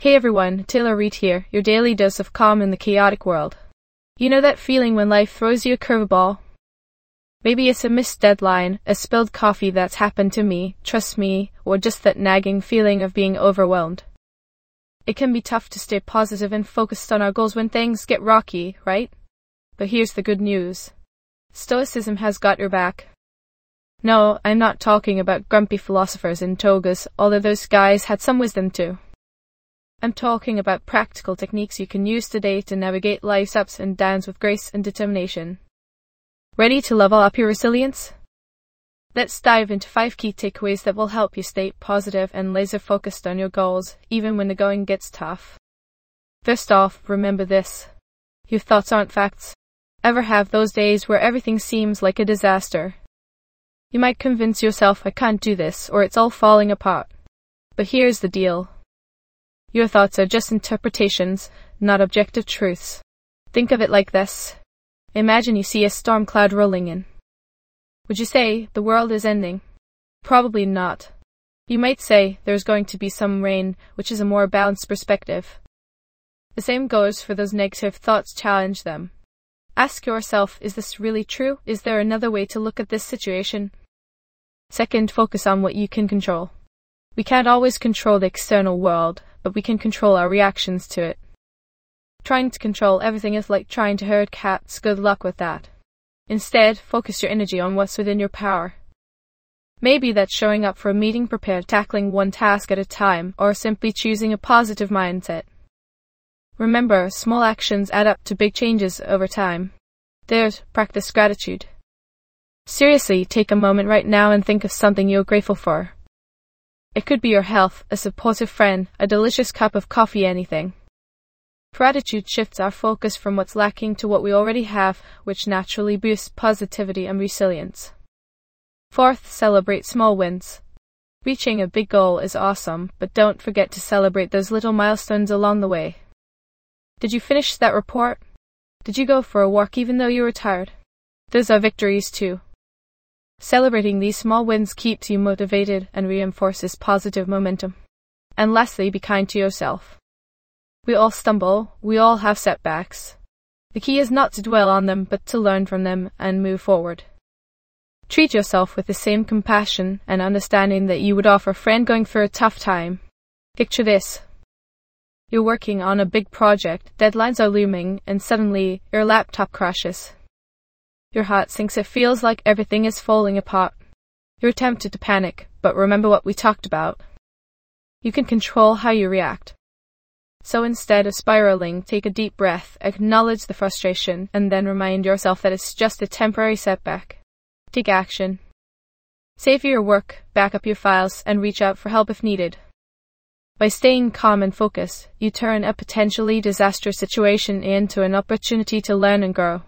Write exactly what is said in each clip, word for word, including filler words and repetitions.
Hey everyone, Taylor Reid here, your daily dose of calm in the chaotic world. You know that feeling when life throws you a curveball? Maybe it's a missed deadline, a spilled coffee that's happened to me, trust me, or just that nagging feeling of being overwhelmed. It can be tough to stay positive and focused on our goals when things get rocky, right? But here's the good news. Stoicism has got your back. No, I'm not talking about grumpy philosophers in togas, although those guys had some wisdom too. I'm talking about practical techniques you can use today to navigate life's ups and downs with grace and determination. Ready to level up your resilience? Let's dive into five key takeaways that will help you stay positive and laser focused on your goals, even when the going gets tough. First off, remember this. Your thoughts aren't facts. Ever have those days where everything seems like a disaster? You might convince yourself I can't do this, or it's all falling apart. But here's the deal. Your thoughts are just interpretations, not objective truths. Think of it like this. Imagine you see a storm cloud rolling in. Would you say the world is ending? Probably not. You might say there's going to be some rain, which is a more balanced perspective. The same goes for those negative thoughts. Challenge them. Ask yourself, is this really true? Is there another way to look at this situation? Second, focus on what you can control. We can't always control the external world, but we can control our reactions to it. Trying to control everything is like trying to herd cats. Good luck with that. Instead, focus your energy on what's within your power. Maybe that's showing up for a meeting prepared, tackling one task at a time, or simply choosing a positive mindset. Remember, small actions add up to big changes over time. Third, practice gratitude. Seriously, take a moment right now and think of something you're grateful for. It could be your health, a supportive friend, a delicious cup of coffee, anything. Gratitude shifts our focus from what's lacking to what we already have, which naturally boosts positivity and resilience. Fourth, celebrate small wins. Reaching a big goal is awesome, but don't forget to celebrate those little milestones along the way. Did you finish that report? Did you go for a walk even though you were tired? Those are victories too. Celebrating these small wins keeps you motivated and reinforces positive momentum. And lastly, be kind to yourself. We all stumble, we all have setbacks. The key is not to dwell on them, but to learn from them and move forward. Treat yourself with the same compassion and understanding that you would offer a friend going through a tough time. Picture this. You're working on a big project, deadlines are looming, and suddenly your laptop crashes. Your heart sinks, it feels like everything is falling apart. You're tempted to panic, but remember what we talked about. You can control how you react. So instead of spiraling, take a deep breath, acknowledge the frustration, and then remind yourself that it's just a temporary setback. Take action. Save your work, back up your files, and reach out for help if needed. By staying calm and focused, you turn a potentially disastrous situation into an opportunity to learn and grow.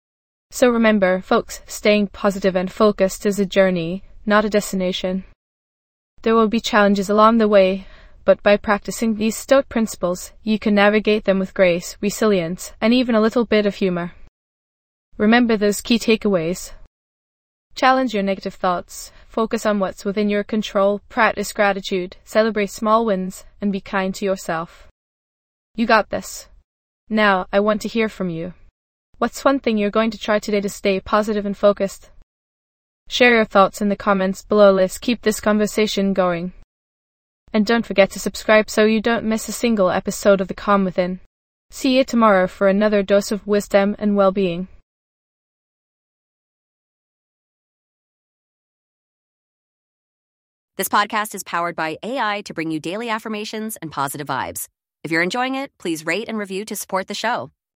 So remember, folks, staying positive and focused is a journey, not a destination. There will be challenges along the way, but by practicing these Stoic principles, you can navigate them with grace, resilience, and even a little bit of humor. Remember those key takeaways. Challenge your negative thoughts, focus on what's within your control, practice gratitude, celebrate small wins, and be kind to yourself. You got this. Now, I want to hear from you. What's one thing you're going to try today to stay positive and focused? Share your thoughts in the comments below. Let's keep this conversation going. And don't forget to subscribe so you don't miss a single episode of The Calm Within. See you tomorrow for another dose of wisdom and well-being. This podcast is powered by A I to bring you daily affirmations and positive vibes. If you're enjoying it, please rate and review to support the show.